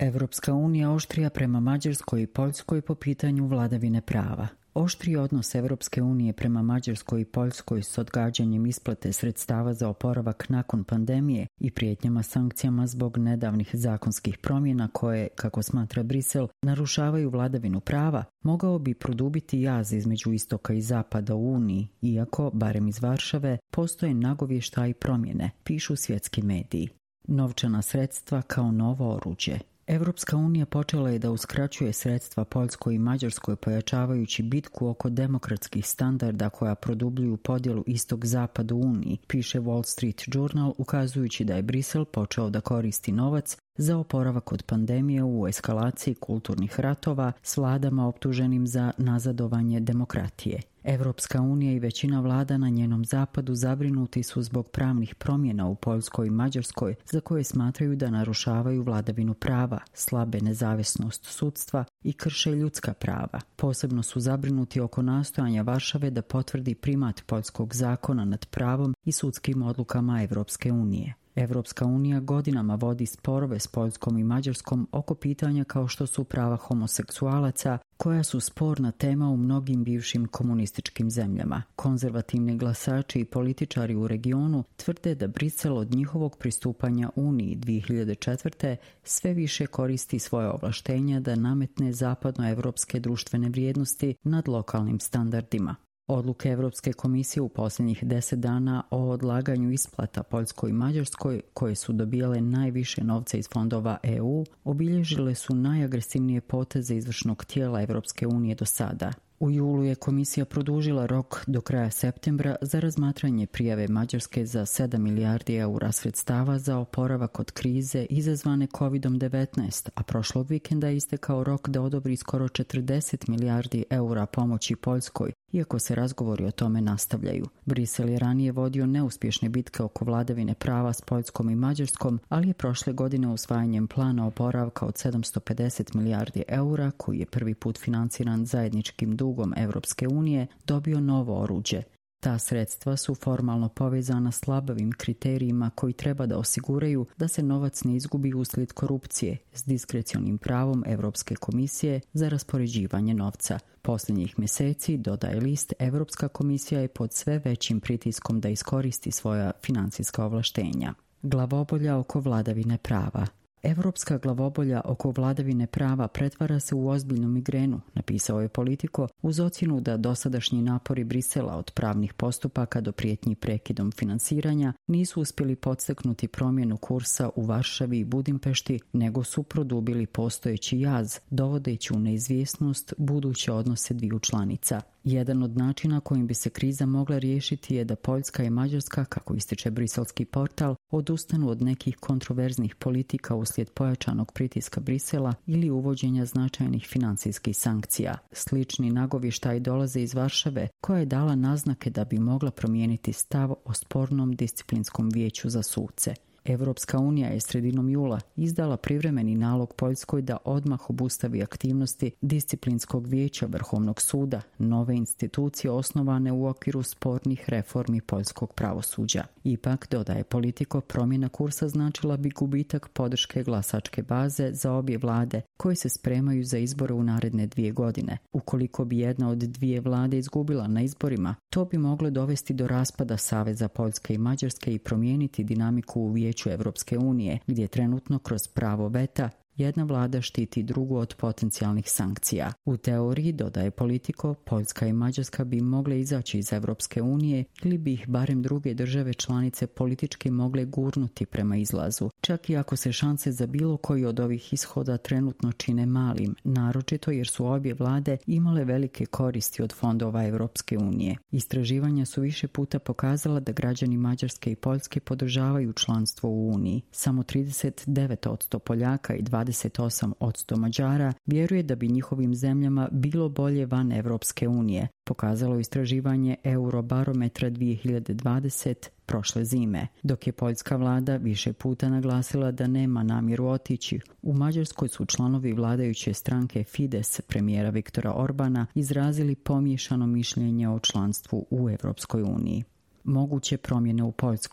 Evropska unija oštrija prema Mađarskoj i Poljskoj po pitanju vladavine prava. Oštriji odnos Evropske unije prema Mađarskoj i Poljskoj s odgađanjem isplate sredstava za oporavak nakon pandemije i prijetnjama sankcijama zbog nedavnih zakonskih promjena koje, kako smatra Brisel, narušavaju vladavinu prava, mogao bi produbiti jaz između istoka i zapada u Uniji, iako, barem iz Varšave, postoje nagovještaji promjene, pišu svjetski mediji. Novčana sredstva kao novo oruđe. Evropska unija počela je da uskraćuje sredstva Poljskoj i Mađarskoj pojačavajući bitku oko demokratskih standarda koja produbljuju podjelu istok-zapad u Uniji, piše Wall Street Journal, ukazujući da je Brisel počeo da koristi novac za oporavak od pandemije u eskalaciji kulturnih ratova s vladama optuženim za nazadovanje demokratije. Evropska unija i većina vlada na njenom zapadu zabrinuti su zbog pravnih promjena u Poljskoj i Mađarskoj za koje smatraju da narušavaju vladavinu prava, slabe nezavisnost sudstva i krše ljudska prava. Posebno su zabrinuti oko nastojanja Varšave da potvrdi primat poljskog zakona nad pravom i sudskim odlukama Evropske unije. Evropska unija godinama vodi sporove s Poljskom i Mađarskom oko pitanja kao što su prava homoseksualaca, koja su sporna tema u mnogim bivšim komunističkim zemljama. Konzervativni glasači i političari u regionu tvrde da Brisel od njihovog pristupanja Uniji 2004. sve više koristi svoje ovlaštenja da nametne zapadnoevropske društvene vrijednosti nad lokalnim standardima. Odluke Evropske komisije u posljednjih 10 dana o odlaganju isplata Poljskoj i Mađarskoj, koje su dobijale najviše novca iz fondova EU, obilježile su najagresivnije poteze izvršnog tijela Evropske unije do sada. U julu je komisija produžila rok do kraja septembra za razmatranje prijave Mađarske za 7 milijardi eura sredstava za oporavak od krize izazvane COVID-19, a prošlog vikenda je istekao rok da odobri skoro 40 milijardi eura pomoći Poljskoj, iako se razgovori o tome nastavljaju. Brisel je ranije vodio neuspješne bitke oko vladavine prava s Poljskom i Mađarskom, ali je prošle godine usvajanjem plana oporavka od 750 milijardi eura, koji je prvi put financiran zajedničkim dugom Evropske unije, dobio novo oruđe. Ta sredstva su formalno povezana s labavim kriterijima koji treba da osiguraju da se novac ne izgubi uslijed korupcije, s diskrecionim pravom Evropske komisije za raspoređivanje novca. Posljednjih mjeseci, dodaje list, Evropska komisija je pod sve većim pritiskom da iskoristi svoja financijska ovlaštenja. Glavobolja oko vladavine prava. Evropska glavobolja oko vladavine prava pretvara se u ozbiljnu migrenu, napisao je Politico, uz ocjenu da dosadašnji napori Brisela od pravnih postupaka do prijetnji prekidom finansiranja nisu uspjeli podstaknuti promjenu kursa u Varšavi i Budimpešti, nego su produbili postojeći jaz, dovodeći u neizvjesnost buduće odnose dviju članica. Jedan od načina kojim bi se kriza mogla riješiti je da Poljska i Mađarska, kako ističe briselski portal, odustanu od nekih kontroverznih politika uslijed pojačanog pritiska Brisela ili uvođenja značajnih financijskih sankcija. Slični nagovještaji dolaze iz Varšave, koja je dala naznake da bi mogla promijeniti stav o spornom disciplinskom vijeću za suce. Evropska unija je sredinom jula izdala privremeni nalog Poljskoj da odmah obustavi aktivnosti disciplinskog vijeća Vrhovnog suda, nove institucije osnovane u okviru spornih reformi poljskog pravosuđa. Ipak, dodaje Politico, promjena kursa značila bi gubitak podrške glasačke baze za obje vlade koje se spremaju za izbore u naredne 2 godine. Ukoliko bi jedna od dvije vlade izgubila na izborima, to bi moglo dovesti do raspada Saveza Poljske i Mađarske i promijeniti dinamiku u Vijeću Evropske unije, gdje trenutno kroz pravo veta jedna vlada štiti drugu od potencijalnih sankcija. U teoriji, dodaje Politico, Poljska i Mađarska bi mogle izaći iz Evropske unije ili bi ih barem druge države članice politički mogle gurnuti prema izlazu, čak i ako se šanse za bilo koji od ovih ishoda trenutno čine malim, naročito jer su obje vlade imale velike koristi od fondova Evropske unije. Istraživanja su više puta pokazala da građani Mađarske i Poljske podržavaju članstvo u Uniji. Samo 39% Poljaka i 28% Mađara vjeruje da bi njihovim zemljama bilo bolje van Evropske unije, pokazalo istraživanje Eurobarometra 2020 prošle zime. Dok je poljska vlada više puta naglasila da nema namjeru otići, u Mađarskoj su članovi vladajuće stranke Fides premijera Viktora Orbana izrazili pomiješano mišljenje o članstvu u Evropskoj uniji. Moguće promjene u Poljskoj.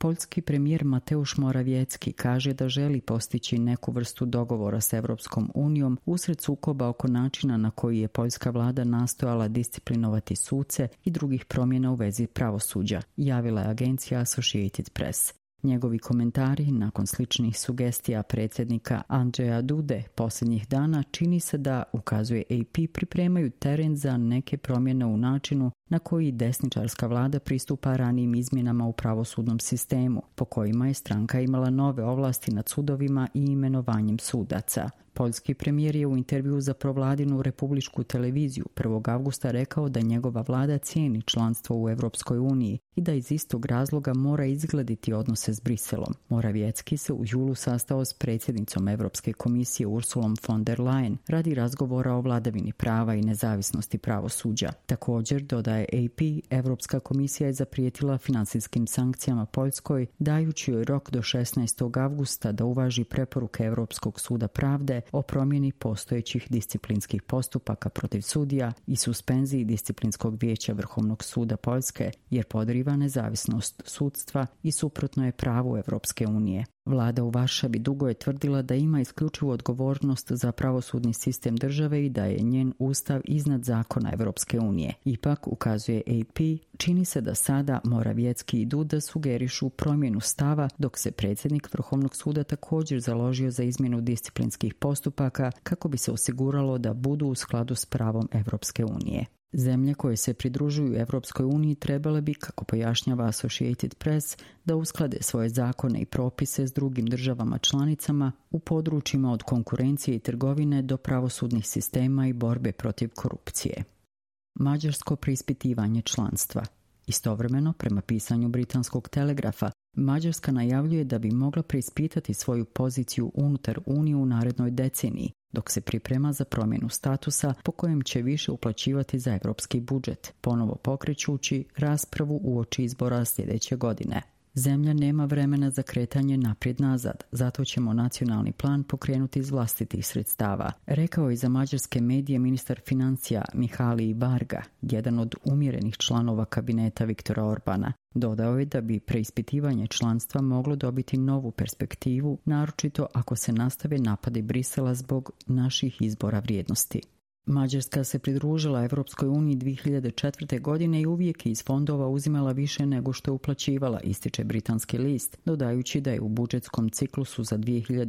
Poljski premijer Mateusz Morawiecki kaže da želi postići neku vrstu dogovora s Evropskom unijom usred sukoba oko načina na koji je poljska vlada nastojala disciplinovati suce i drugih promjena u vezi pravosuđa, javila je agencija Associated Press. Njegovi komentari, nakon sličnih sugestija predsjednika Andrzeja Dude posljednjih dana, čini se da, ukazuje AP, pripremaju teren za neke promjene u načinu na koji desničarska vlada pristupa ranijim izmjenama u pravosudnom sistemu, po kojima je stranka imala nove ovlasti nad sudovima i imenovanjem sudaca. Poljski premijer je u intervju za provladinu republičku televiziju 1. avgusta rekao da njegova vlada cijeni članstvo u Europskoj uniji i da iz istog razloga mora izgladiti odnose s Briselom. Morawiecki se u julu sastao s predsjednicom Europske komisije Ursulom von der Leyen radi razgovora o vladavini prava i nezavisnosti pravosuđa. Također, dodaje AP, Europska komisija je zaprijetila financijskim sankcijama Poljskoj, dajući joj rok do 16. avgusta da uvaži preporuke Europskog suda pravde o promjeni postojećih disciplinskih postupaka protiv sudija i suspenziji disciplinskog vijeća Vrhovnog suda Poljske, jer podriva nezavisnost sudstva i suprotno je pravu Europske unije. Vlada u Varšavi dugo je tvrdila da ima isključivu odgovornost za pravosudni sistem države i da je njen ustav iznad zakona Europske unije. Ipak, ukazuje AP, čini se da sada Morawiecki i Duda sugerišu promjenu stava, dok se predsjednik Vrhovnog suda također založio za izmjenu disciplinskih postupaka kako bi se osiguralo da budu u skladu s pravom Europske unije. Zemlje koje se pridružuju Europskoj uniji trebale bi, kako pojašnjava Associated Press, da usklade svoje zakone i propise s drugim državama članicama u područjima od konkurencije i trgovine do pravosudnih sistema i borbe protiv korupcije. Mađarsko preispitivanje članstva. Istovremeno, prema pisanju britanskog Telegrafa, Mađarska najavljuje da bi mogla preispitati svoju poziciju unutar Unije u narednoj deceniji, dok se priprema za promjenu statusa po kojem će više uplaćivati za europski budžet, ponovo pokrećući raspravu uoči izbora sljedeće godine. Zemlja nema vremena za kretanje naprijed-nazad, zato ćemo nacionalni plan pokrenuti iz vlastitih sredstava, rekao je za mađarske medije ministar financija Mihalij Varga, jedan od umjerenih članova kabineta Viktora Orbana. Dodao je da bi preispitivanje članstva moglo dobiti novu perspektivu, naročito ako se nastave napadi Brisela zbog naših izbora vrijednosti. Mađarska se pridružila Europskoj uniji 2004. godine i uvijek iz fondova uzimala više nego što je uplaćivala, ističe britanski list, dodajući da je u budžetskom ciklusu za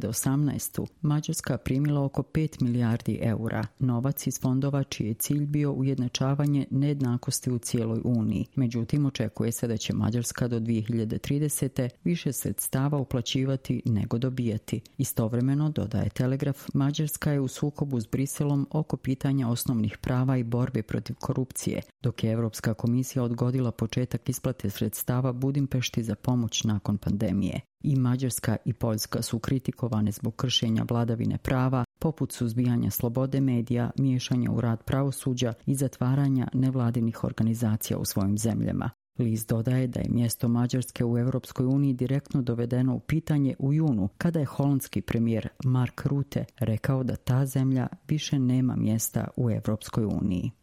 2018. Mađarska primila oko 5 milijardi eura, novac iz fondova čiji je cilj bio ujednačavanje nejednakosti u cijeloj Uniji. Međutim, očekuje se da će Mađarska do 2030. više sredstava uplaćivati nego dobijati. Istovremeno, dodaje Telegraf, Mađarska je u sukobu s Briselom oko pitanja osnovnih prava i borbe protiv korupcije, dok je Europska komisija odgodila početak isplate sredstava Budimpešti za pomoć nakon pandemije. I Mađarska i Poljska su kritikovane zbog kršenja vladavine prava, poput suzbijanja slobode medija, miješanja u rad pravosuđa i zatvaranja nevladinih organizacija u svojim zemljama. List dodaje da je mjesto Mađarske u Europskoj uniji direktno dovedeno u pitanje u junu, kada je holandski premijer Mark Rutte rekao da ta zemlja više nema mjesta u Europskoj uniji.